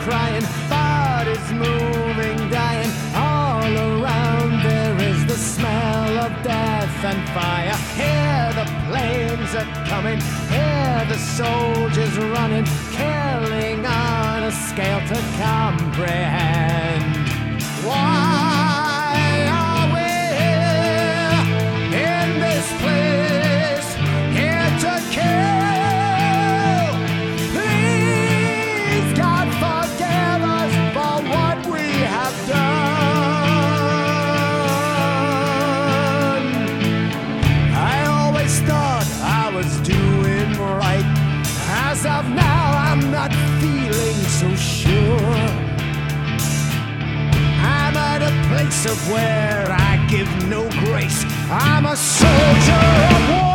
crying, bodies moving, dying. All around there is the smell of death and fire. Hear the planes are coming, hear the soldiers running, killing on a scale to comprehend. Why are we here in this place, here to kill? Please, God, forgive us for what we have done. I always thought I was doing right. As of now, I'm not feeling so sure. I'm at a place of where I give no grace. I'm a soldier of war.